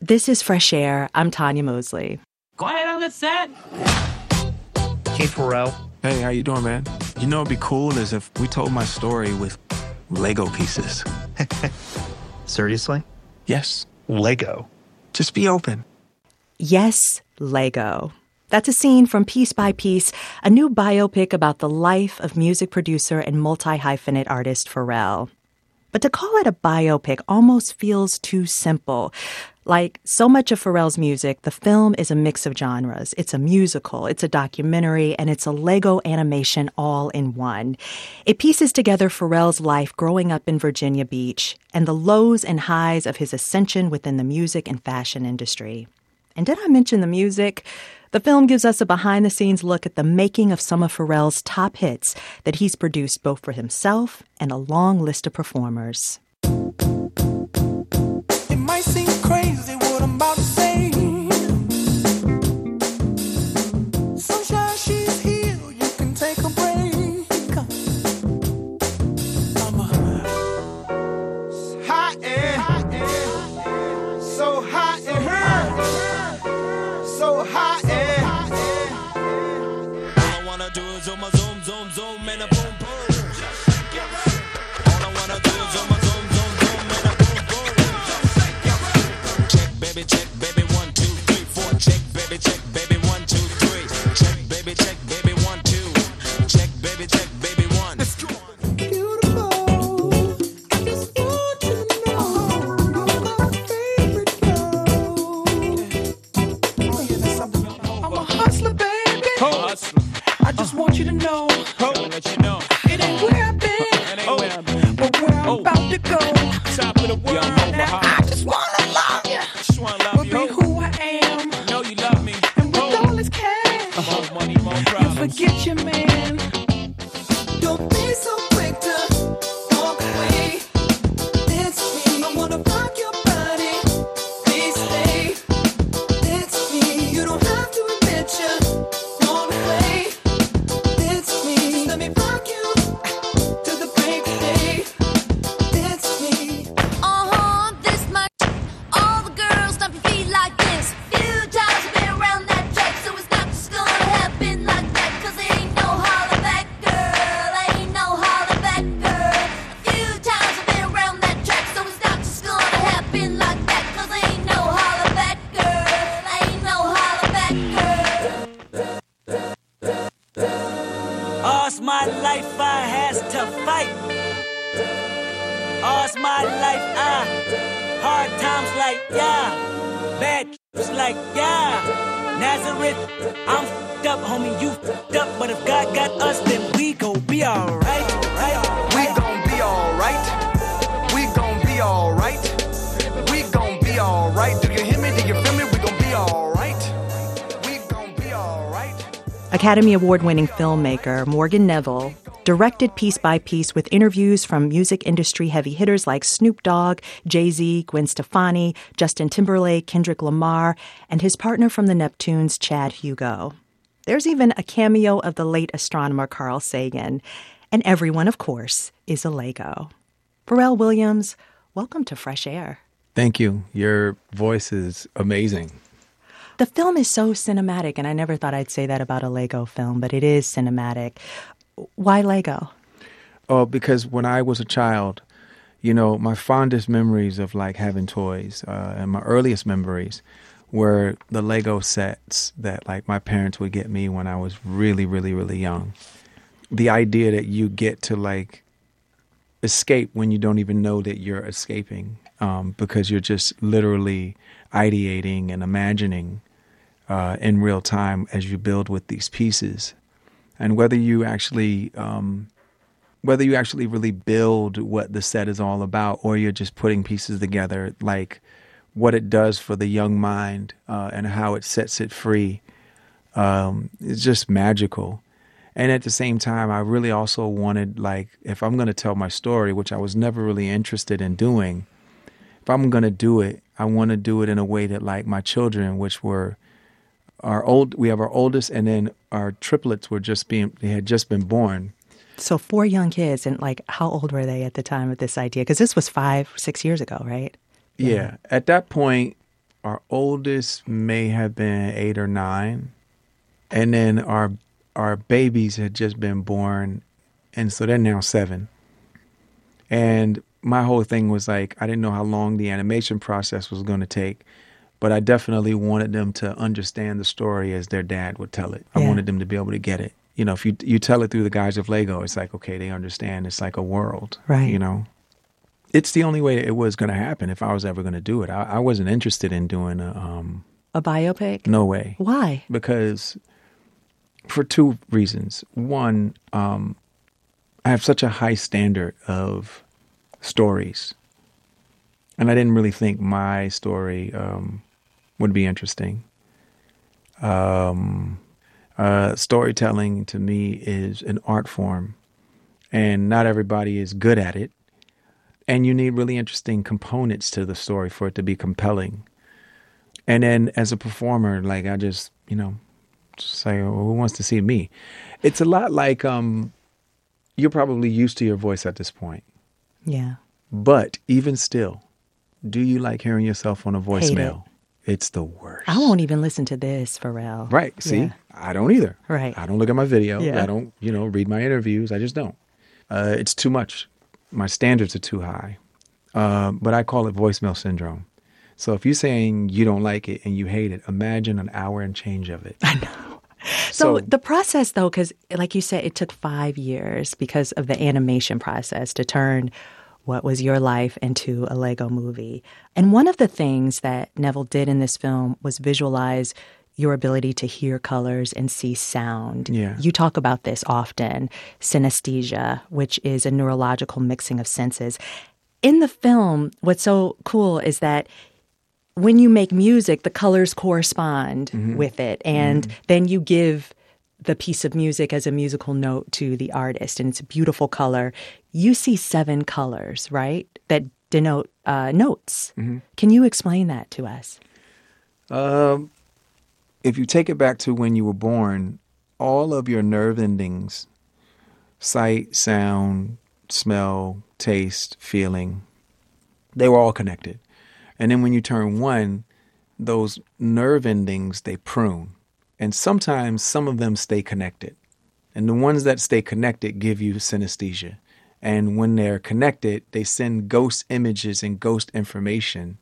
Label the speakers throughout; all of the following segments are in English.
Speaker 1: This is Fresh Air. I'm Tanya Mosley.
Speaker 2: Go ahead on the set.
Speaker 3: Hey, Pharrell.
Speaker 4: Hey, how you doing, man? You know what'd be cool is if we told my story with Lego pieces.
Speaker 3: Seriously?
Speaker 4: Yes.
Speaker 3: Lego.
Speaker 4: Just be open.
Speaker 1: Yes, Lego. That's a scene from Piece by Piece, a new biopic about the life of music producer and multi-hyphenate artist Pharrell. But to call it a biopic almost feels too simple. Like so much of Pharrell's music, the film is a mix of genres. It's a musical, it's a documentary, and it's a Lego animation all in one. It pieces together Pharrell's life growing up in Virginia Beach and the lows and highs of his ascension within the music and fashion industry. And did I mention the music? The film gives us a behind-the-scenes look at the making of some of Pharrell's top hits that he's produced both for himself and a long list of performers.
Speaker 5: It might seem crazy what I'm about to say. Sunshine, she's here, you can take a break. I'm hot and so hot and so hot and all I wanna do is zoom, zoom, zoom, zoom, and a boom, boom. All I wanna do is zoom, zoom, zoom, zoom, and a boom, boom. Check, baby, 1, 2, 3, 4. Check, baby, 1, 2, 3. Check, baby, 1, 2. Check, baby, 1. Beautiful. I just want you to know you're my favorite girl. I'm a hustler, baby. I just want you to know. Let you know. It ain't where I've been, but where I'm about to go. Top of the world. Now I just wanna love you. But be who I am. Know you love me. And with all this cash, more money, more problems. You forget your man. Don't be so quick to walk away. It's me. I wanna rock your body. Please stay. It's me. You don't have to admit you wanna play. It's me. Just let me rock you to the break of day. It's me.
Speaker 6: This much. All the girls stomp your feet like this. Few times I've been around that track, so it's not just gonna happen like that. 'Cause ain't no holler back, girl. Ain't no holler back, girl. A few times I've been around that track, so it's not just gonna happen like that. 'Cause ain't no holler back, girl. Ain't no holler back, girl.
Speaker 7: All's my life I has to fight. All's my life hard times like bad like Nazareth, I'm f***ed up, homie, you f***ed up. But if God got us, then we gon' be alright.
Speaker 5: We gon' be alright. We gon' be alright. We gon' be alright. Do you hear me? Do you feel me? We gon' be alright. We gon' be alright.
Speaker 1: Academy Award-winning filmmaker Morgan Neville directed Piece by Piece with interviews from music industry heavy hitters like Snoop Dogg, Jay-Z, Gwen Stefani, Justin Timberlake, Kendrick Lamar, and his partner from the Neptunes, Chad Hugo. There's even a cameo of the late astronomer Carl Sagan. And everyone, of course, is a Lego. Pharrell Williams, welcome to Fresh Air.
Speaker 4: Thank you. Your voice is amazing.
Speaker 1: The film is so cinematic, and I never thought I'd say that about a Lego film, but it is cinematic. Why Lego?
Speaker 4: Oh, because when I was a child, my fondest memories of like having toys and my earliest memories were the Lego sets that like my parents would get me when I was really, really, really young. The idea that you get to like escape when you don't even know that you're escaping because you're just literally ideating and imagining in real time as you build with these pieces. And whether you actually really build what the set is all about, or you're just putting pieces together, like what it does for the young mind and how it sets it free, it's just magical. And at the same time, I really also wanted, like, if I'm going to tell my story, which I was never really interested in doing, if I'm going to do it, I want to do it in a way that, like, my children, which were we have our oldest, and then our triplets they had just been born.
Speaker 1: So 4 young kids, and like, how old were they at the time of this idea? Because this was 5-6 years ago, right?
Speaker 4: Yeah. At that point, our oldest may have been 8 or 9. And then our babies had just been born. And so they're now 7. And my whole thing was like, I didn't know how long the animation process was going to take, but I definitely wanted them to understand the story as their dad would tell it. I
Speaker 1: Yeah.
Speaker 4: wanted them to be able to get it. You know, if you tell it through the guise of Lego, it's like, okay, they understand. It's like a world,
Speaker 1: Right.
Speaker 4: you know? It's the only way it was going to happen if I was ever going to do it. I wasn't interested in doing
Speaker 1: A biopic?
Speaker 4: no way.
Speaker 1: Why?
Speaker 4: Because for 2 reasons. One, I have such a high standard of stories. And I didn't really think my story would be interesting. Storytelling to me is an art form, and not everybody is good at it. And you need really interesting components to the story for it to be compelling. And then as a performer, like I just, just say, well, who wants to see me? It's a lot like you're probably used to your voice at this point.
Speaker 1: Yeah.
Speaker 4: But even still, do you like hearing yourself on a
Speaker 1: Hate
Speaker 4: voicemail? It's the worst.
Speaker 1: I won't even listen to this, Pharrell.
Speaker 4: Right. See,
Speaker 1: Yeah.
Speaker 4: I don't either.
Speaker 1: Right.
Speaker 4: I don't look at my videos.
Speaker 1: Yeah.
Speaker 4: I don't, read my interviews. I just don't. It's too much. My standards are too high. But I call it voicemail syndrome. So if you're saying you don't like it and you hate it, imagine an hour and change of it.
Speaker 1: I know. So the process, though, because like you said, it took 5 years because of the animation process to turn what was your life into a Lego movie. And one of the things that Neville did in this film was visualize your ability to hear colors and see sound.
Speaker 4: Yeah.
Speaker 1: You talk about this often, synesthesia, which is a neurological mixing of senses. In the film, what's so cool is that when you make music, the colors correspond with it. And then you give the piece of music as a musical note to the artist, and it's a beautiful color. You see 7 colors, right, that denote notes. Can you explain that to us?
Speaker 4: If you take it back to when you were born, all of your nerve endings, sight, sound, smell, taste, feeling, they were all connected. And then when you turn 1, those nerve endings, they prune. And sometimes some of them stay connected. And the ones that stay connected give you synesthesia. And when they're connected, they send ghost images and ghost information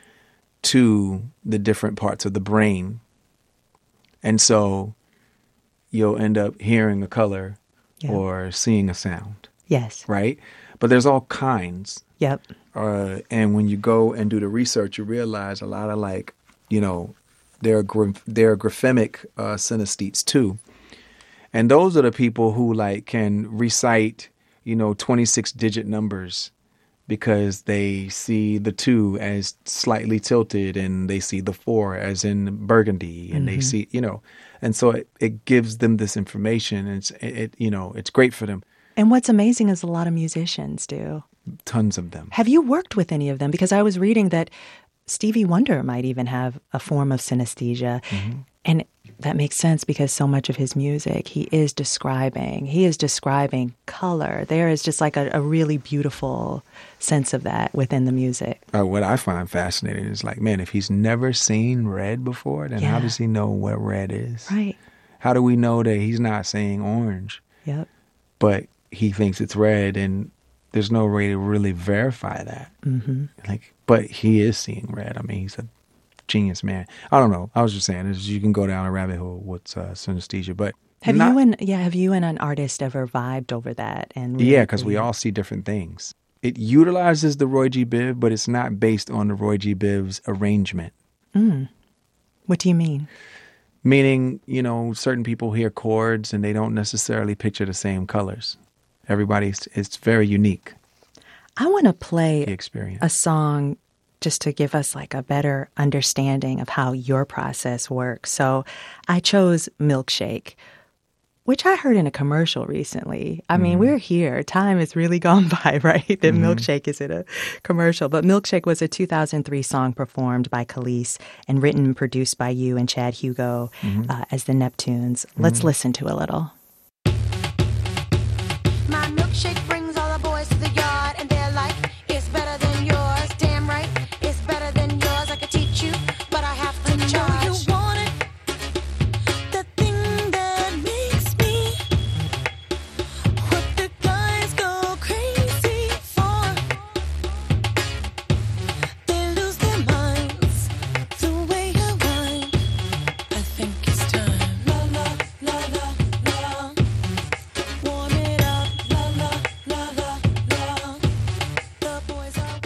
Speaker 4: to the different parts of the brain. And so you'll end up hearing a color or seeing a sound,
Speaker 1: Yes.
Speaker 4: right? But there's all kinds.
Speaker 1: Yep.
Speaker 4: And when you go and do the research, you realize a lot of there are graphemic synesthetes too. And those are the people who can recite, 26-digit numbers because they see the 2 as slightly tilted and they see the 4 as in burgundy and they see, and so it gives them this information and it's great for them.
Speaker 1: And what's amazing is a lot of musicians do.
Speaker 4: Tons of them.
Speaker 1: Have you worked with any of them? Because I was reading that Stevie Wonder might even have a form of synesthesia. And that makes sense because so much of his music, he is describing color. There is just like a really beautiful sense of that within the music.
Speaker 4: What I find fascinating is if he's never seen red before, then how does he know what red is?
Speaker 1: Right.
Speaker 4: How do we know that he's not saying orange,
Speaker 1: Yep.
Speaker 4: but he thinks it's red and there's no way to really verify that? But he is seeing red. I mean, he's a genius man. I don't know. I was just saying, you can go down a rabbit hole with synesthesia, but
Speaker 1: Have you and an artist ever vibed over that? And
Speaker 4: yeah, because we all see different things. It utilizes the Roy G. Biv, but it's not based on the Roy G. Biv's arrangement.
Speaker 1: What do you mean?
Speaker 4: Meaning, certain people hear chords and they don't necessarily picture the same colors. It's very unique,
Speaker 1: I want to
Speaker 4: the
Speaker 1: play
Speaker 4: experience.
Speaker 1: a song just to give us a better understanding of how your process works. So I chose Milkshake, which I heard in a commercial recently. I mean, we're here. Time has really gone by, right? That Milkshake is in a commercial. But Milkshake was a 2003 song performed by Khalees and written and produced by you and Chad Hugo as the Neptunes. Let's listen to a little.
Speaker 6: My milkshake brings all the boys to the yard, and they're like, it's better than yours. Damn right, it's better than yours. I could teach you, but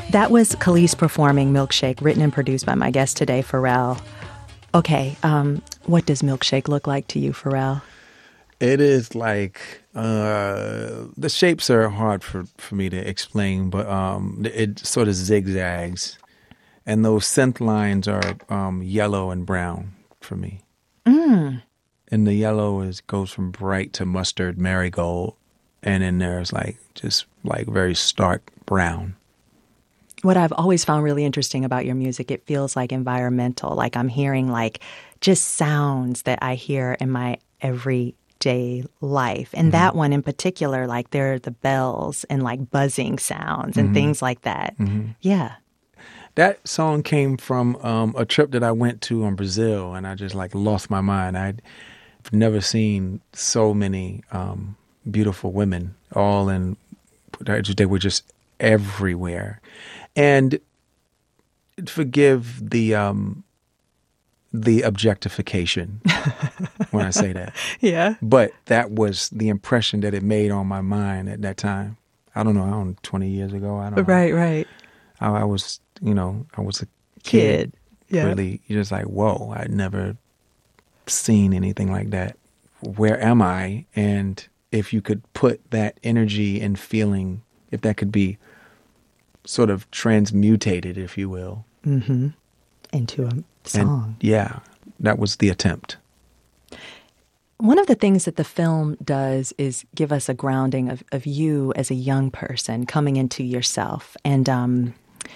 Speaker 1: That was Khalees performing Milkshake, written and produced by my guest today, Pharrell. Okay, what does Milkshake look like to you, Pharrell?
Speaker 4: It is like, the shapes are hard for me to explain, but it sort of zigzags. And those synth lines are yellow and brown for me. And the yellow goes from bright to mustard, marigold. And then there's just very stark brown.
Speaker 1: What I've always found really interesting about your music, it feels like environmental. Like I'm hearing just sounds that I hear in my everyday life. And that one in particular, there are the bells and buzzing sounds and things like that. Yeah.
Speaker 4: That song came from a trip that I went to in Brazil, and I just lost my mind. I've never seen so many beautiful women they were just everywhere. And forgive the objectification when I say that.
Speaker 1: Yeah.
Speaker 4: But that was the impression that it made on my mind at that time. I don't know, 20 years ago. I don't know.
Speaker 1: Right.
Speaker 4: I was a
Speaker 1: Kid. Yeah.
Speaker 4: Really, you're just whoa, I'd never seen anything like that. Where am I? And if you could put that energy and feeling, if that could be sort of transmutated, if you will.
Speaker 1: Into a song.
Speaker 4: And that was the attempt.
Speaker 1: One of the things that the film does is give us a grounding of you as a young person coming into yourself. And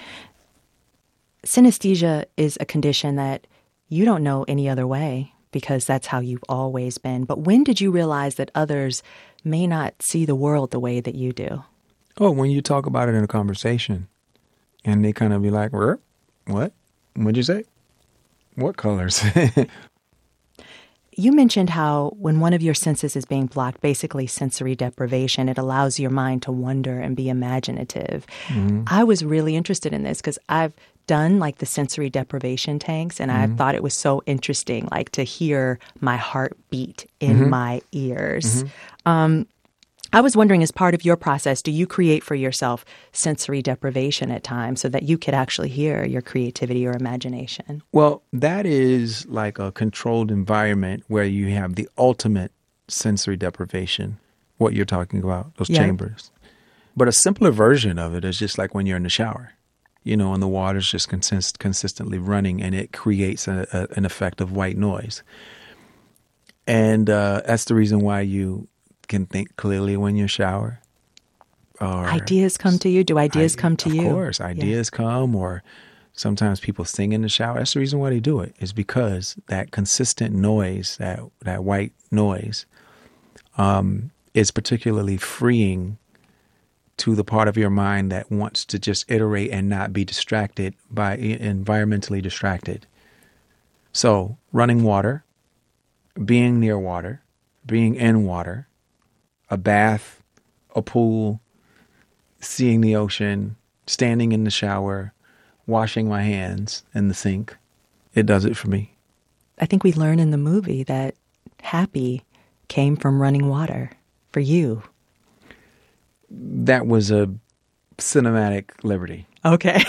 Speaker 1: synesthesia is a condition that you don't know any other way because that's how you've always been. But when did you realize that others may not see the world the way that you do?
Speaker 4: Oh, when you talk about it in a conversation and they kind of be like, what? What'd you say? What colors?
Speaker 1: You mentioned how when one of your senses is being blocked, basically sensory deprivation, it allows your mind to wonder and be imaginative. I was really interested in this because I've done the sensory deprivation tanks, and I thought it was so interesting, to hear my heart beat in my ears. I was wondering, as part of your process, do you create for yourself sensory deprivation at times so that you could actually hear your creativity or imagination?
Speaker 4: Well, that is a controlled environment where you have the ultimate sensory deprivation, what you're talking about, those chambers. But a simpler version of it is just when you're in the shower, and the water's just consistently running, and it creates an effect of white noise. And that's the reason why you can think clearly when you shower. Or
Speaker 1: ideas come to you? Do ideas come to you?
Speaker 4: Of course. Ideas come, or sometimes people sing in the shower. That's the reason why they do it, is because that consistent noise, that white noise, is particularly freeing to the part of your mind that wants to just iterate and not be distracted by environmentally distracted. So running water, being near water, being in water, a bath, a pool, seeing the ocean, standing in the shower, washing my hands in the sink. It does it for me.
Speaker 1: I think we learn in the movie that happy came from running water for you.
Speaker 4: That was a cinematic liberty.
Speaker 1: Okay.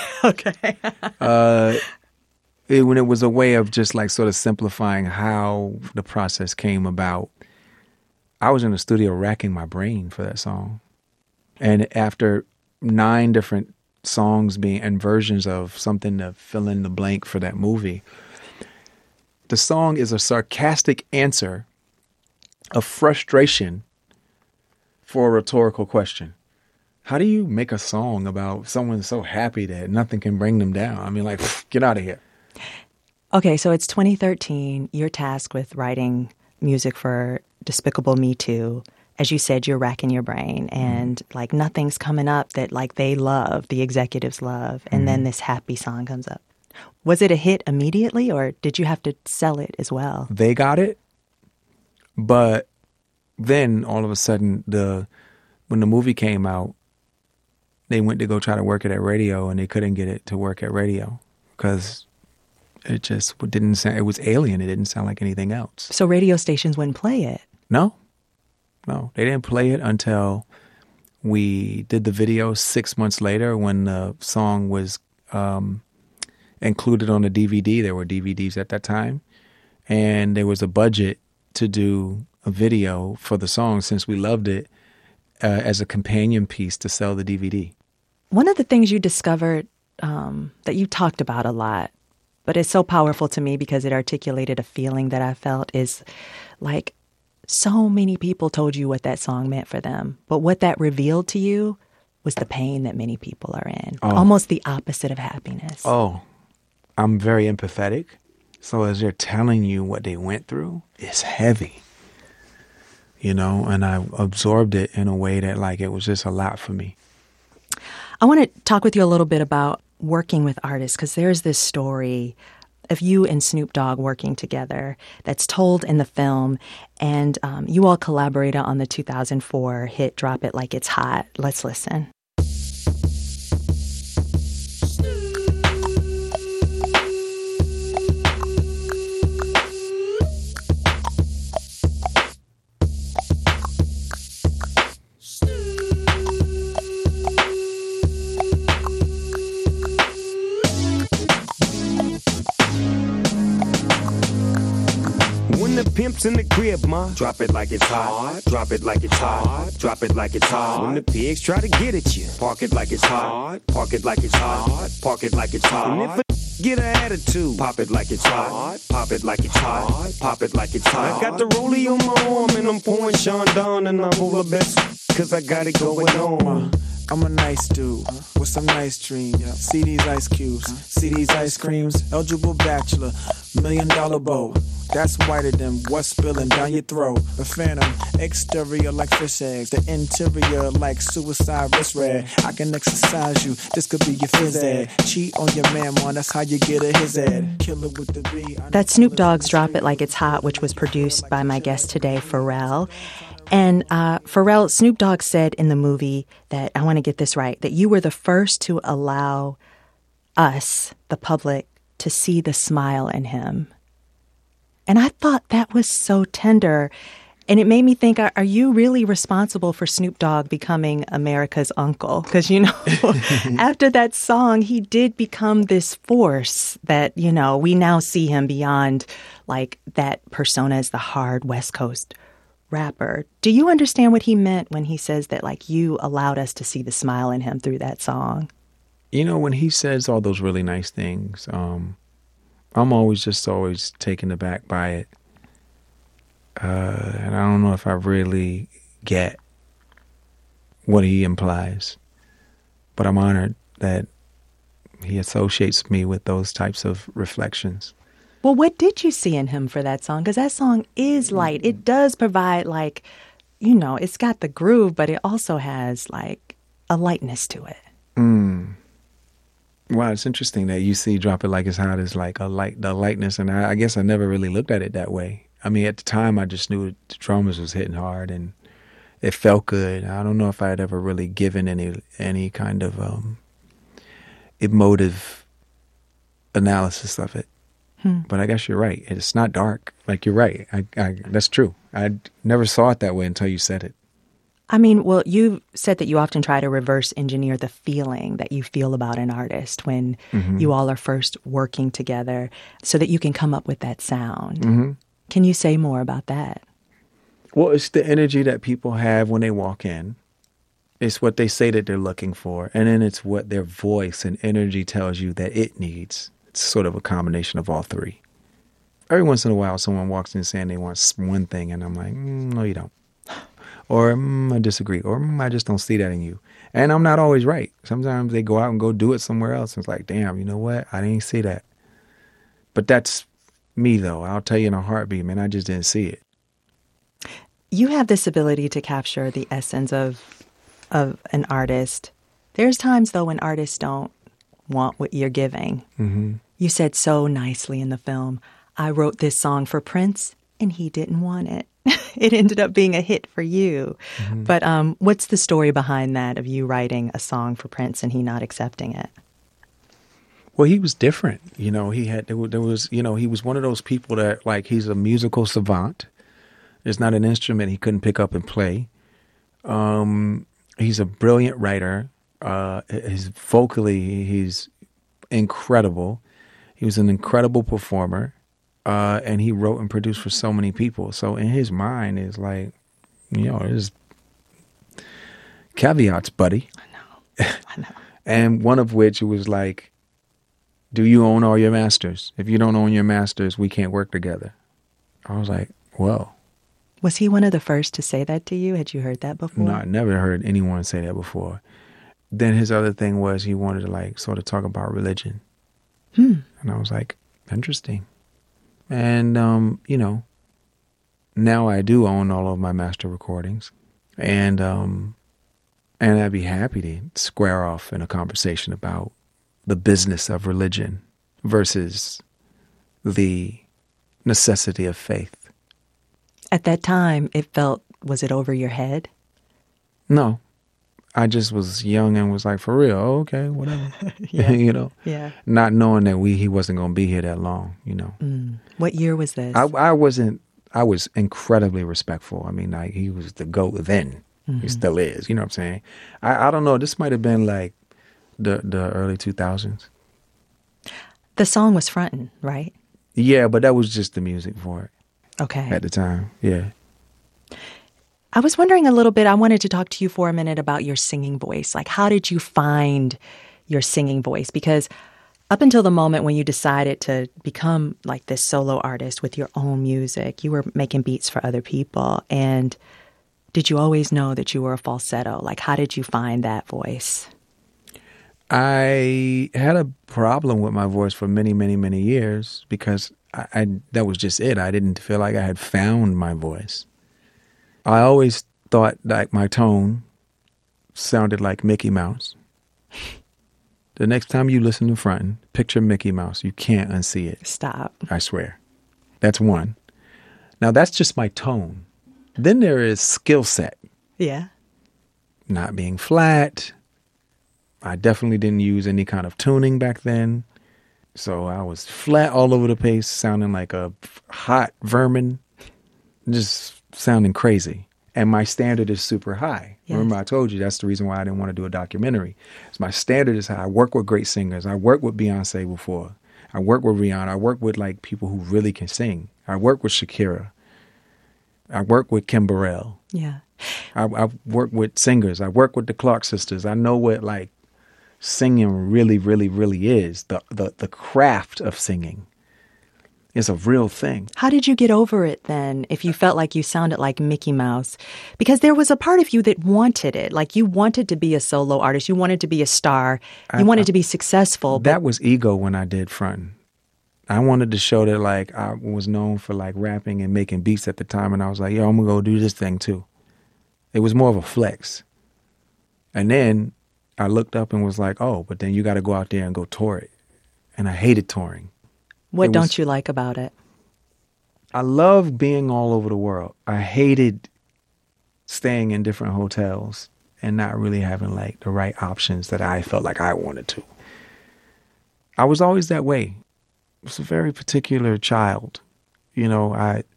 Speaker 4: When it was a way of just sort of simplifying how the process came about. I was in the studio racking my brain for that song. And after 9 different songs and versions of something to fill in the blank for that movie, the song is a sarcastic answer of frustration for a rhetorical question. How do you make a song about someone so happy that nothing can bring them down? I mean, get out of here.
Speaker 1: Okay, so it's 2013. You're tasked with writing music for Despicable Me 2. As you said, you're racking your brain and nothing's coming up that they love, the executives love. And then this happy song comes up. Was it a hit immediately or did you have to sell it as well?
Speaker 4: They got it. But then all of a sudden, when the movie came out, they went to go try to work it at radio and they couldn't get it to work at radio because it just didn't sound, it was alien. It didn't sound like anything else.
Speaker 1: So radio stations wouldn't play it?
Speaker 4: No, they didn't play it until we did the video 6 months later when the song was included on a DVD. There were DVDs at that time. And there was a budget to do a video for the song since we loved it as a companion piece to sell the DVD.
Speaker 1: One of the things you discovered that you talked about a lot, but it's so powerful to me because it articulated a feeling that I felt is like so many people told you what that song meant for them. But what that revealed to you was the pain that many people are in.
Speaker 4: Oh.
Speaker 1: Almost the opposite of happiness.
Speaker 4: Oh, I'm very empathetic. So as they're telling you what they went through, it's heavy, you know, and I absorbed it in a way that like it was just a lot for me.
Speaker 1: I want to talk with you a little bit about working with artists because there's this story of you and Snoop Dogg working together that's told in the film, and you all collaborated on the 2004 hit Drop It Like It's Hot. Let's listen.
Speaker 2: Pimps in the crib, ma. Drop it like it's hot. Drop it like it's hot. Drop it like it's hot. When the pigs try to get at you, park it like it's hot. Park it like it's hot. Park it like it's hot. And if a get an attitude, pop it like it's hot. Pop it like it's hot. Pop it like it's hot. I got the rollie on my arm and I'm pouring Sean down and I'm all the best cause I got it going on.
Speaker 8: I'm a nice dude with some nice dreams. See these ice cubes, see these ice creams. Eligible bachelor, $1 million bow. That's whiter than what's spilling down your throat. A phantom, exterior like fish eggs, the interior like suicide wrist red. I can exercise you, this could be your phys ed. Cheat on your man, man, that's how you get a his ed. Killer with the B.
Speaker 1: That's Snoop Dogg's Drop It Like It's Hot, which was produced by my guest today, Pharrell. And Pharrell, Snoop Dogg said in the movie that, I want to get this right, that you were the first to allow us, the public, to see the smile in him. And I thought that was so tender. And it made me think, are you really responsible for Snoop Dogg becoming America's uncle? Because, you know, after that song, he did become this force that, you know, we now see him beyond like that persona as the hard West Coast rapper. Do you understand what he meant when he says that, like, you allowed us to see the smile in him through that song?
Speaker 4: You know, when he says all those really nice things, I'm always taken aback by it. And I don't know if I really get what he implies, but I'm honored that he associates me with those types of reflections.
Speaker 1: Well, what did you see in him for that song? Because that song is light. It does provide, like, you know, it's got the groove, but it also has, like, a lightness to it.
Speaker 4: Wow, it's interesting that you see Drop It Like It's Hot as like the lightness, and I guess I never really looked at it that way. I mean, at the time, I just knew the drums was hitting hard, and it felt good. I don't know if I had ever really given any kind of emotive analysis of it. But I guess you're right. It's not dark. Like, you're right. That's true. I never saw it that way until you said it.
Speaker 1: I mean, well, you said that you often try to reverse engineer the feeling that you feel about an artist when you all are first working together so that you can come up with that sound. Can you say more about that?
Speaker 4: Well, it's the energy that people have when they walk in. It's what they say that they're looking for. And then it's what their voice and energy tells you that it needs. It's sort of a combination of all three. Every once in a while, someone walks in saying they want one thing, and I'm like, no, you don't. Or I disagree. Or I just don't see that in you. And I'm not always right. Sometimes they go out and go do it somewhere else. And it's like, damn, you know what? I didn't see that. But that's me, though. I'll tell you in a heartbeat, man, I just didn't see it.
Speaker 1: You have this ability to capture the essence of an artist. There's times, though, when artists don't want what you're giving. You said so nicely in the film, I wrote this song for Prince, and he didn't want it. It ended up being a hit for you. But what's the story behind that, of you writing a song for Prince and he not accepting it?
Speaker 4: Well, he was different. You know, he was one of those people that, like, he's a musical savant. There's not an instrument he couldn't pick up and play. He's a brilliant writer. He's vocally, he's incredible. He was an incredible performer. And he wrote and produced for so many people. So in his mind is like, there's caveats, buddy.
Speaker 1: I know.
Speaker 4: And one of which was like, do you own all your masters? If you don't own your masters, we can't work together. I was like, well.
Speaker 1: Was he one of the first to say that to you? Had you heard that before?
Speaker 4: No, I never heard anyone say that before. Then his other thing was he wanted to like sort of talk about religion. And I was like, interesting. And, now I do own all of my master recordings. And I'd be happy to square off in a conversation about the business of religion versus the necessity of faith.
Speaker 1: At that time, was it over your head?
Speaker 4: No, I just was young and was like, for real, oh, okay, whatever.
Speaker 1: Yeah.
Speaker 4: Yeah. Not knowing that he wasn't going to be here that long,
Speaker 1: What year was this?
Speaker 4: I was incredibly respectful. I mean, like, he was the GOAT then. He still is, you know what I'm saying? I don't know, this might have been like the early 2000s.
Speaker 1: The song was frontin', right?
Speaker 4: Yeah, but that was just the music for it.
Speaker 1: Okay.
Speaker 4: At the time, yeah.
Speaker 1: I was wondering a little bit, I wanted to talk to you for a minute about your singing voice. Like, how did you find your singing voice? Because up until the moment when you decided to become like this solo artist with your own music, you were making beats for other people. And did you always know that you were a falsetto? Like, how did you find that voice?
Speaker 4: I had a problem with my voice for many, many, many years because I that was just it. I didn't feel like I had found my voice. I always thought like my tone sounded like Mickey Mouse. The next time you listen to Frontin', picture Mickey Mouse. You can't unsee it.
Speaker 1: Stop.
Speaker 4: I swear. That's one. Now that's just my tone. Then there is skill set.
Speaker 1: Yeah.
Speaker 4: Not being flat. I definitely didn't use any kind of tuning back then. So I was flat all over the place, sounding like a hot vermin, just sounding crazy. And my standard is super high. Yes. Remember, I told you that's the reason why I didn't want to do a documentary. So my standard is high. I work with great singers. I worked with Beyonce before. I worked with Rihanna. I worked with like people who really can sing. I worked with Shakira. I worked with Kim Burrell.
Speaker 1: Yeah.
Speaker 4: I worked with singers. I worked with the Clark sisters. I know what like singing really, really, really is. The craft of singing is a real thing.
Speaker 1: How did you get over it then if you felt like you sounded like Mickey Mouse? Because there was a part of you that wanted it. Like you wanted to be a solo artist. You wanted to be a star. You wanted to be successful.
Speaker 4: That was ego when I did Frontin'. I wanted to show that like I was known for like rapping and making beats at the time. And I was like, yo, I'm going to go do this thing too. It was more of a flex. And then I looked up and was like, oh, but then you got to go out there and go tour it. And I hated touring.
Speaker 1: What don't you like about it?
Speaker 4: I love being all over the world. I hated staying in different hotels and not really having like the right options that I felt like I wanted to. I was always that way. I was a very particular child. You know,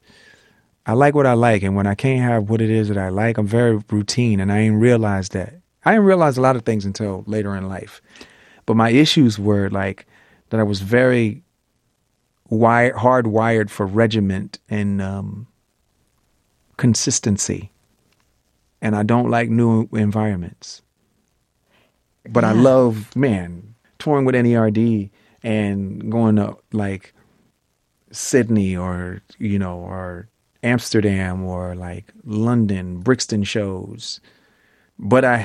Speaker 4: I like what I like. And when I can't have what it is that I like, I'm very routine. And I didn't realize that. I didn't realize a lot of things until later in life. But my issues were like that I was very hardwired for regiment and consistency. And I don't like new environments. But I love, touring with NERD and going to like Sydney or, or Amsterdam or like London, Brixton shows. But I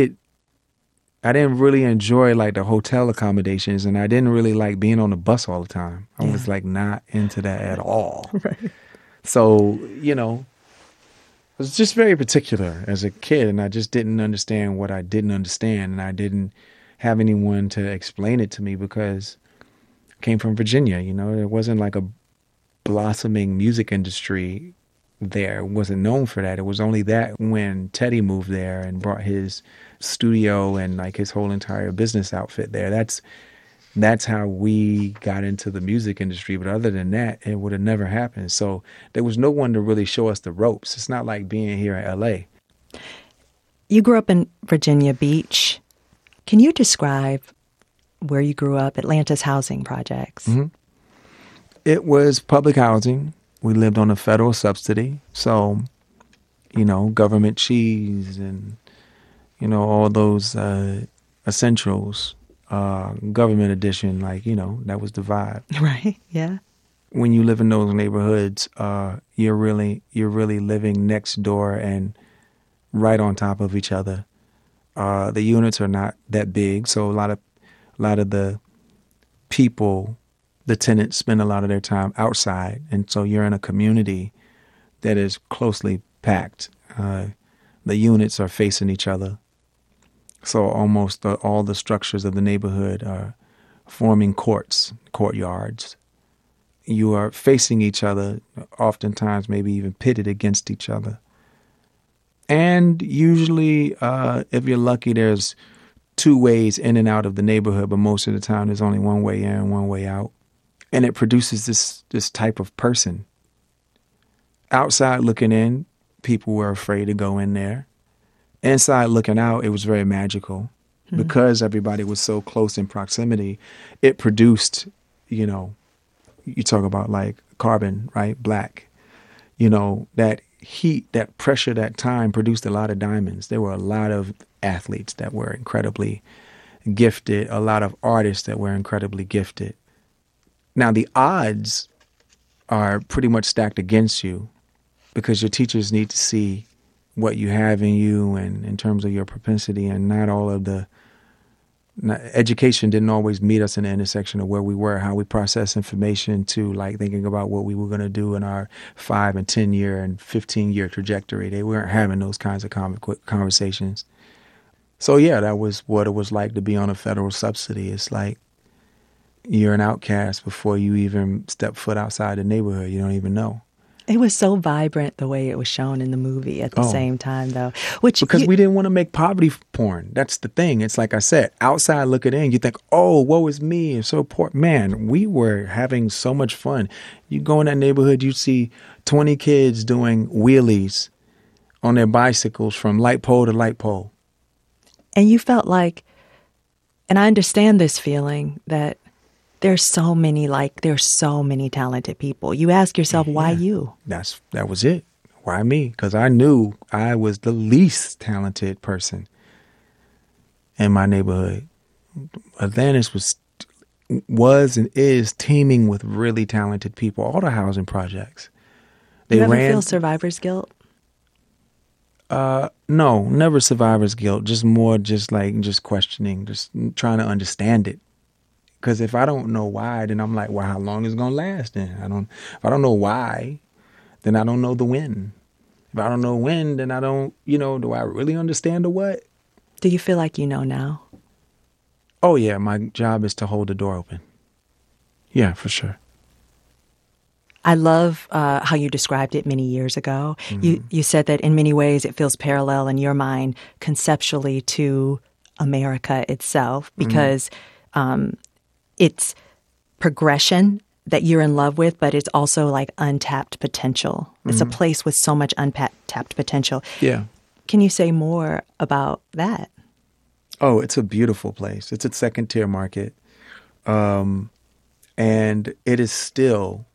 Speaker 4: didn't really enjoy like the hotel accommodations, and I didn't really like being on the bus all the time. I was like not into that at all. Right. So, I was just very particular as a kid, and I just didn't understand what I didn't understand, and I didn't have anyone to explain it to me because I came from Virginia. There wasn't like a blossoming music industry there. It wasn't known for that. It was only that when Teddy moved there and brought his studio and like his whole entire business outfit there. That's how we got into the music industry. But other than that, it would have never happened. So there was no one to really show us the ropes. It's not like being here in LA.
Speaker 1: You grew up in Virginia Beach. Can you describe where you grew up, Atlanta's housing projects?
Speaker 4: Mm-hmm. It was public housing. We lived on a federal subsidy. So, government cheese and, all those essentials, government edition, that was the vibe.
Speaker 1: Right, yeah.
Speaker 4: When you live in those neighborhoods, you're really living next door and right on top of each other. The units are not that big, so a lot of the people, the tenants, spend a lot of their time outside, and so you're in a community that is closely packed. The units are facing each other, so almost all the structures of the neighborhood are forming courtyards. You are facing each other, oftentimes maybe even pitted against each other. And usually, if you're lucky, there's two ways in and out of the neighborhood, but most of the time there's only one way in, one way out. And it produces this type of person. Outside looking in, people were afraid to go in there. Inside looking out, it was very magical. Mm-hmm. Because everybody was so close in proximity, it produced, you talk about like carbon, right? Black. That heat, that pressure, that time produced a lot of diamonds. There were a lot of athletes that were incredibly gifted, a lot of artists that were incredibly gifted. Now, the odds are pretty much stacked against you because your teachers need to see what you have in you and in terms of your propensity, and not all of the education didn't always meet us in the intersection of where we were, how we process information, to like thinking about what we were going to do in our 5 and 10 year and 15-year trajectory. They weren't having those kinds of conversations. So yeah, that was what it was like to be on a federal subsidy. It's like you're an outcast before you even step foot outside the neighborhood. You don't even know.
Speaker 1: It was so vibrant the way it was shown in the movie at the same time, though.
Speaker 4: Because we didn't want to make poverty porn. That's the thing. It's like I said, outside looking in, you think, oh, woe is me. And so poor. Man, we were having so much fun. You go in that neighborhood, you see 20 kids doing wheelies on their bicycles from light pole to light pole.
Speaker 1: And you felt like, and I understand this feeling, that there's so many talented people. You ask yourself, why you?
Speaker 4: That was it. Why me? Because I knew I was the least talented person in my neighborhood. Atlantis was and is teeming with really talented people. All the housing projects.
Speaker 1: You ever feel survivor's guilt?
Speaker 4: No, never survivor's guilt. Just more just questioning, just trying to understand it. Because if I don't know why, then I'm like, well, how long is it going to last then? If I don't know why, then I don't know the when. If I don't know when, then I don't, do I really understand the what?
Speaker 1: Do you feel like you know now?
Speaker 4: Oh, yeah. My job is to hold the door open. Yeah, for sure.
Speaker 1: I love how you described it many years ago. Mm-hmm. You said that in many ways it feels parallel in your mind conceptually to America itself because it's progression that you're in love with, but it's also like untapped potential. Mm-hmm. It's a place with so much untapped potential.
Speaker 4: Yeah.
Speaker 1: Can you say more about that?
Speaker 4: Oh, it's a beautiful place. It's a second-tier market. And it is still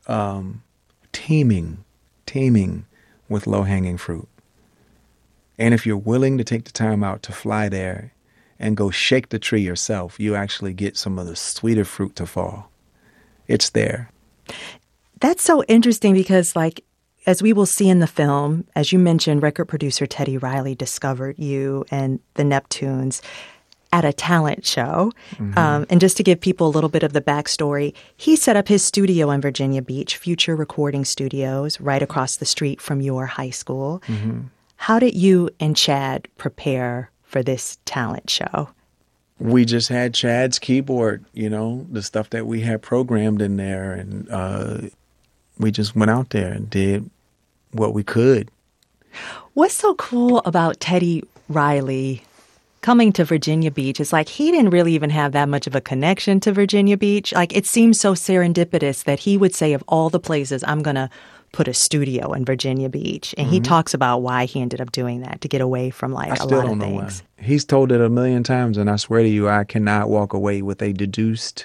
Speaker 4: teeming with low-hanging fruit. And if you're willing to take the time out to fly there and go shake the tree yourself, you actually get some of the sweeter fruit to fall. It's there.
Speaker 1: That's so interesting because, as we will see in the film, as you mentioned, record producer Teddy Riley discovered you and the Neptunes at a talent show. Mm-hmm. And just to give people a little bit of the backstory, he set up his studio in Virginia Beach, Future Recording Studios, right across the street from your high school. Mm-hmm. How did you and Chad prepare for this talent show?
Speaker 4: We just had Chad's keyboard, the stuff that we had programmed in there. And we just went out there and did what we could.
Speaker 1: What's so cool about Teddy Riley coming to Virginia Beach, it's like he didn't really even have that much of a connection to Virginia Beach. Like, it seems so serendipitous that he would say, of all the places, I'm going to put a studio in Virginia Beach. And he talks about why he ended up doing that, to get away from like
Speaker 4: I
Speaker 1: a
Speaker 4: still
Speaker 1: lot
Speaker 4: don't
Speaker 1: of
Speaker 4: know
Speaker 1: things.
Speaker 4: why. He's told it a million times, and I swear to you, I cannot walk away with a deduced,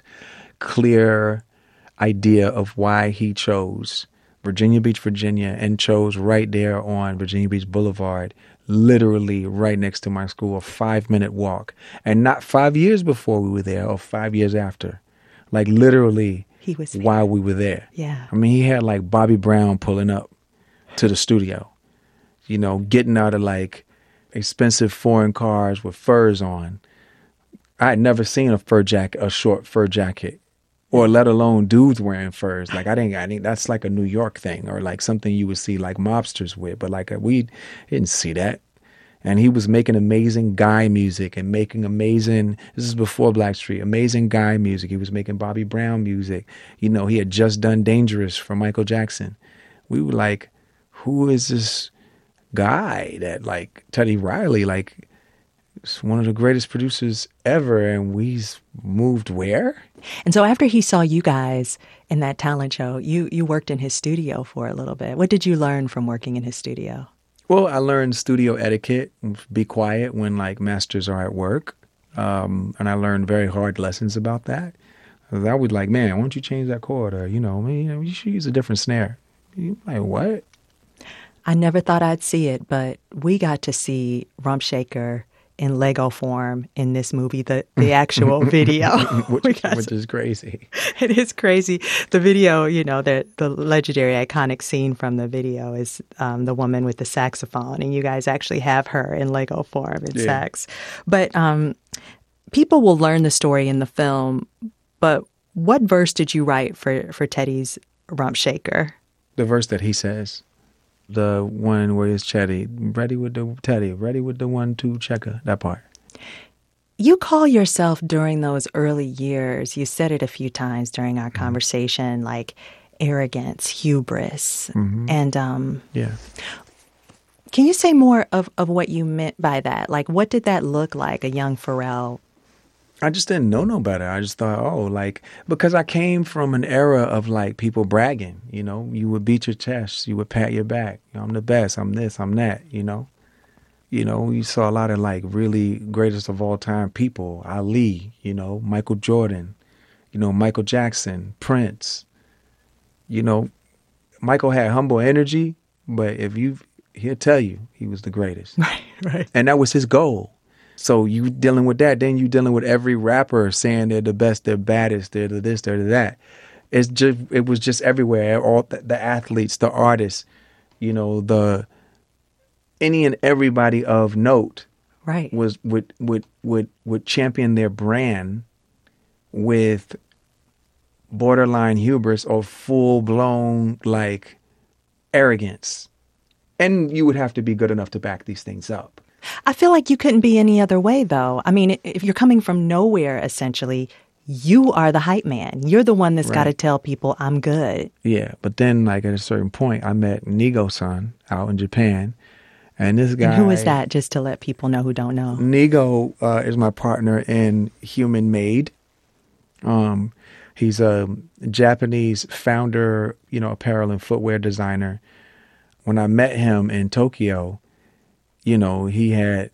Speaker 4: clear idea of why he chose Virginia Beach, Virginia, and chose right there on Virginia Beach Boulevard, literally right next to my school, a 5-minute walk. And not 5 years before we were there or 5 years after. Like literally
Speaker 1: He was there.
Speaker 4: while we were there.
Speaker 1: Yeah.
Speaker 4: I mean, he had like Bobby Brown pulling up to the studio, you know, getting out of like expensive foreign cars with furs on. I had never seen a short fur jacket, or let alone dudes wearing furs. Like I think that's like a New York thing, or like something you would see like mobsters with. But like we didn't see that. And he was making amazing guy music and making amazing, this is before Blackstreet, amazing guy music. He was making Bobby Brown music. You know, he had just done Dangerous for Michael Jackson. We were like, who is this guy that like Teddy Riley, like is one of the greatest producers ever, and we's moved where?
Speaker 1: And so after he saw you guys in that talent show, you worked in his studio for a little bit. What did you learn from working in his studio?
Speaker 4: Well, I learned studio etiquette, be quiet when like masters are at work. And I learned very hard lessons about that. I was like, man, why don't you change that chord? Or, you know, you should use a different snare. You like, what?
Speaker 1: I never thought I'd see it, but we got to see Rump Shaker in Lego form in this movie, the actual video.
Speaker 4: which is crazy.
Speaker 1: It is crazy. The video, you know, the legendary iconic scene from the video is the woman with the saxophone, and you guys actually have her in Lego form in sax. But people will learn the story in the film, but what verse did you write for Teddy's Rump Shaker?
Speaker 4: The verse that he says. The one where it's Teddy, ready with the 1-2 checker, that part.
Speaker 1: You call yourself during those early years, you said it a few times during our conversation, like arrogance, hubris. And
Speaker 4: Yeah.
Speaker 1: can you say more of what you meant by that? Like, what did that look like, a young Pharrell?
Speaker 4: I just didn't know no better. I just thought, because I came from an era of like people bragging, you know, you would beat your chest, you would pat your back. You know, I'm the best, I'm this, I'm that, you know. You know, you saw a lot of like really greatest of all time people, Ali, you know, Michael Jordan, you know, Michael Jackson, Prince. You know, Michael had humble energy, but he'll tell you he was the greatest.
Speaker 1: Right.
Speaker 4: And that was his goal. So you dealing with that, then you dealing with every rapper saying they're the best, they're baddest, they're the this, they're the that. It was just everywhere. All the athletes, the artists, you know, any and everybody of note,
Speaker 1: Right.
Speaker 4: would champion their brand with borderline hubris or full blown like arrogance, and you would have to be good enough to back these things up.
Speaker 1: I feel like you couldn't be any other way, though. I mean, if you're coming from nowhere, essentially, you are the hype man. You're the one that's got to tell people, I'm good.
Speaker 4: Yeah, but then, like, at a certain point, I met Nigo-san out in Japan, and this guy...
Speaker 1: And who is that, just to let people know who don't know?
Speaker 4: Nigo is my partner in Human Made. He's a Japanese founder, you know, apparel and footwear designer. When I met him in Tokyo, you know, he had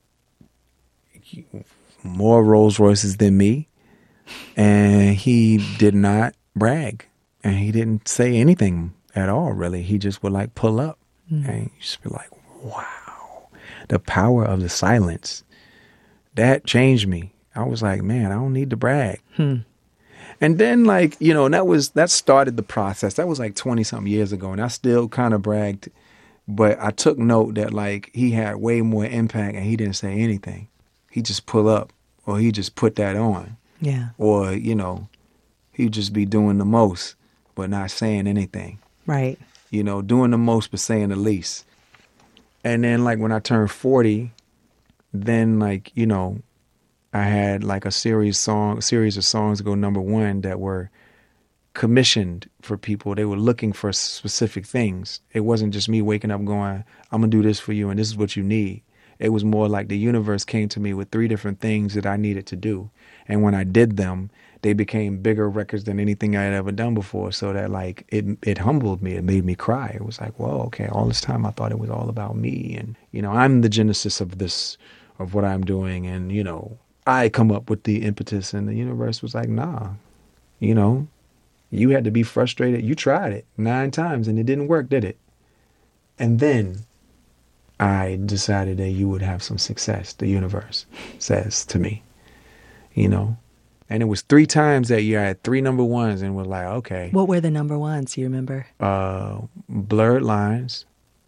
Speaker 4: more Rolls Royces than me, and he did not brag, and he didn't say anything at all, really. He just would like pull up, and you just be like, wow, the power of the silence. That changed me. I was like, man, I don't need to brag. And then, like, you know, that started the process. That was like 20-something years ago, and I still kind of bragged. But I took note that, like, he had way more impact and he didn't say anything. He just pull up, or he just put that on.
Speaker 1: Yeah.
Speaker 4: Or, you know, he'd just be doing the most but not saying anything.
Speaker 1: Right.
Speaker 4: You know, doing the most but saying the least. And then, like, when I turned 40, then, like, you know, I had, like, a series of songs go #1 that were commissioned for people. They were looking for specific things. It wasn't just me waking up going, I'm gonna do this for you and this is what you need. It was more like the universe came to me with 3 different things that I needed to do. And when I did them, they became bigger records than anything I had ever done before. So that like it humbled me. It made me cry. It was like, whoa, okay, all this time I thought it was all about me. And, you know, I'm the genesis of this, of what I'm doing. And, you know, I come up with the impetus, and the universe was like, nah, you know, you had to be frustrated. You tried it 9 times and it didn't work, did it? And then I decided that you would have some success, the universe says to me, you know. And it was 3 times that year I had 3 number ones, and was like, okay.
Speaker 1: What were the number ones? Do you remember?
Speaker 4: Blurred Lines,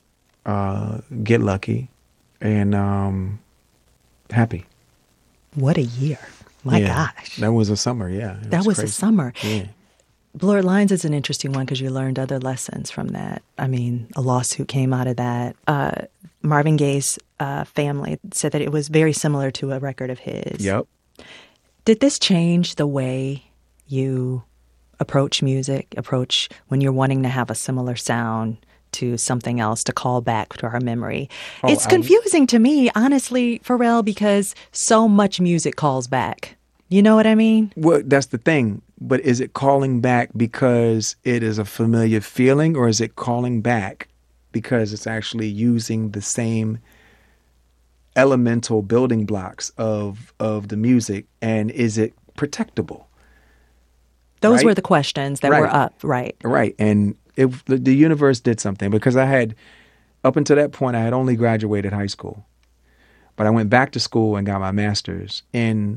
Speaker 4: Get Lucky, and Happy.
Speaker 1: What a year. My gosh.
Speaker 4: That was a summer, yeah.
Speaker 1: That was
Speaker 4: crazy.
Speaker 1: a summer.
Speaker 4: Yeah.
Speaker 1: Blurred Lines is an interesting one because you learned other lessons from that. I mean, a lawsuit came out of that. Marvin Gaye's family said that it was very similar to a record of his.
Speaker 4: Yep.
Speaker 1: Did this change the way you approach music, approach when you're wanting to have a similar sound to something else to call back to our memory? It's confusing to me, honestly, Pharrell, because so much music calls back. You know what I mean?
Speaker 4: Well, that's the thing. But is it calling back because it is a familiar feeling, or is it calling back because it's actually using the same elemental building blocks of the music, and is it protectable?
Speaker 1: Those
Speaker 4: right?
Speaker 1: were the questions that were up, right?
Speaker 4: Right. And if the universe did something, because I had, up until that point, I had only graduated high school, but I went back to school and got my master's in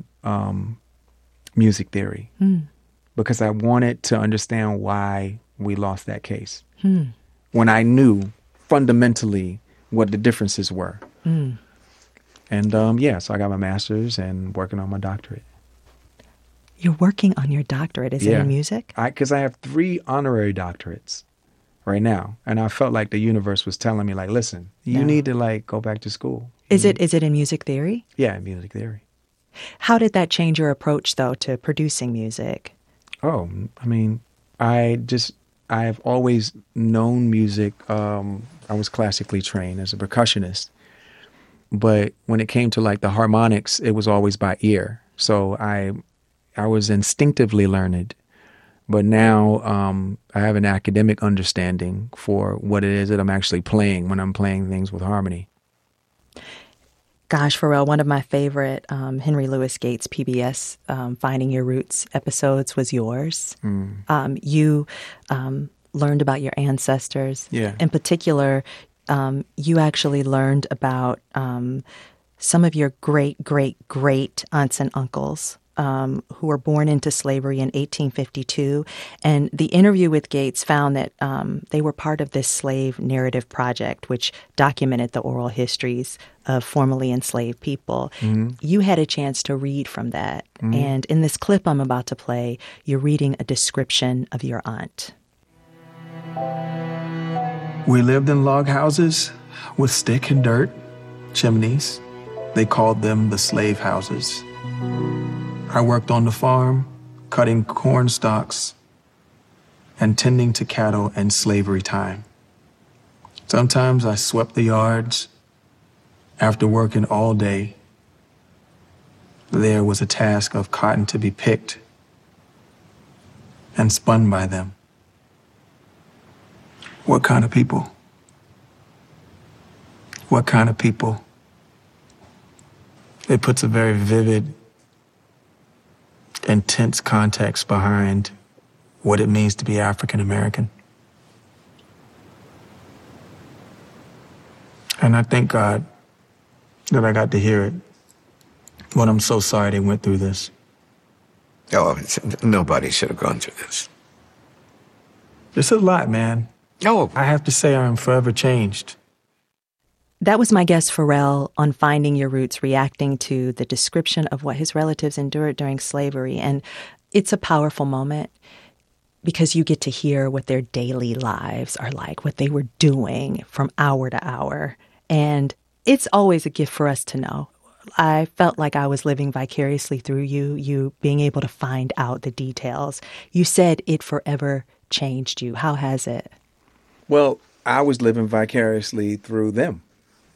Speaker 4: music theory because I wanted to understand why we lost that case when I knew fundamentally what the differences were. And so I got my master's and working on my doctorate.
Speaker 1: You're working on your doctorate. Is it in music?
Speaker 4: Because I have 3 honorary doctorates right now. And I felt like the universe was telling me, like, listen, you need to, like, go back to school.
Speaker 1: Is it in music theory?
Speaker 4: Yeah, music theory.
Speaker 1: How did that change your approach, though, to producing music?
Speaker 4: Oh, I mean, I've always known music. I was classically trained as a percussionist. But when it came to like the harmonics, it was always by ear. So I was instinctively learned. But now I have an academic understanding for what it is that I'm actually playing when I'm playing things with harmony.
Speaker 1: Gosh, Pharrell, one of my favorite Henry Louis Gates PBS Finding Your Roots episodes was yours. You learned about your ancestors.
Speaker 4: Yeah.
Speaker 1: In particular, you actually learned about some of your great, great, great aunts and uncles who were born into slavery in 1852. And the interview with Gates found that they were part of this slave narrative project, which documented the oral histories of formerly enslaved people. You had a chance to read from that. And in this clip I'm about to play, you're reading a description of your aunt.
Speaker 8: We lived in log houses with stick and dirt chimneys. They called them the slave houses. I worked on the farm, cutting corn stalks and tending to cattle in slavery time. Sometimes I swept the yards. After working all day, there was a task of cotton to be picked and spun by them. What kind of people? What kind of people? It puts a very vivid, intense context behind what it means to be African American. And I thank God that I got to hear it. But I'm so sorry they went through this.
Speaker 9: Oh, nobody should have gone through this.
Speaker 8: It's a lot, man.
Speaker 9: Oh,
Speaker 8: I have to say I'm forever changed.
Speaker 1: That was my guest, Pharrell, on Finding Your Roots, reacting to the description of what his relatives endured during slavery. And it's a powerful moment because you get to hear what their daily lives are like, what they were doing from hour to hour. And it's always a gift for us to know. I felt like I was living vicariously through you being able to find out the details. You said it forever changed you. How has it?
Speaker 4: Well, I was living vicariously through them.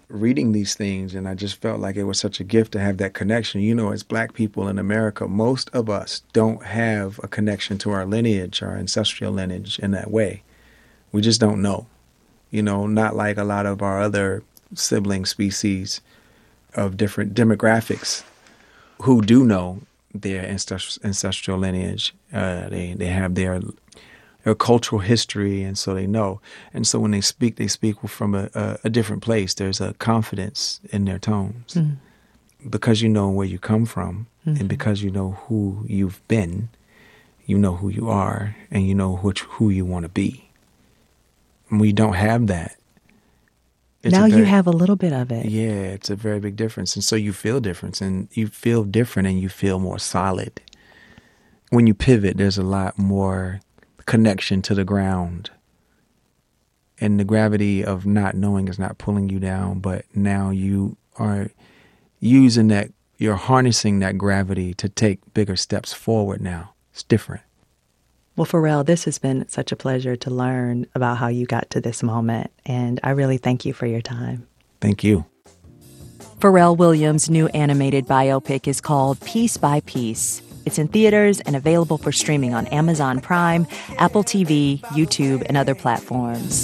Speaker 4: reading these things, and I just felt like it was such a gift to have that connection. You know, as Black people in America, most of us don't have a connection to our lineage, our ancestral lineage in that way. We just don't know. You know, not like a lot of our other sibling species of different demographics who do know their ancestral lineage. They have their cultural history, and so they know. And so when they speak from a different place. There's a confidence in their tones. Because you know where you come from, and because you know who you've been, you know who you are, and you know who you want to be. And we don't have that.
Speaker 1: Now you have a little bit of it.
Speaker 4: Yeah, it's a very big difference. And so you feel different, and you feel different, and you feel more solid. When you pivot, there's a lot more connection to the ground. And the gravity of not knowing is not pulling you down, but now you are using that, you're harnessing that gravity to take bigger steps forward now. It's different.
Speaker 1: Well, Pharrell, this has been such a pleasure to learn about how you got to this moment, and I really thank you for your time.
Speaker 4: Thank you.
Speaker 1: Pharrell Williams' new animated biopic is called Piece by Piece. It's in theaters and available for streaming on Amazon Prime, Apple TV, YouTube, and other platforms.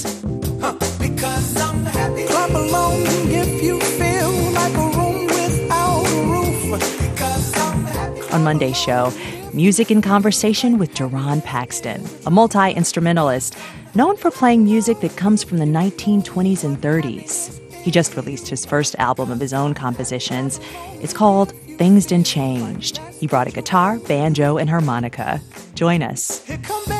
Speaker 5: Clap along if you feel like a room without a roof.
Speaker 1: On Monday's show, music in conversation with Jerron Paxton, a multi-instrumentalist known for playing music that comes from the 1920s and 30s. He just released his first album of his own compositions. It's called Things Done Changed. He brought a guitar, banjo, and harmonica. Join us.
Speaker 5: Here come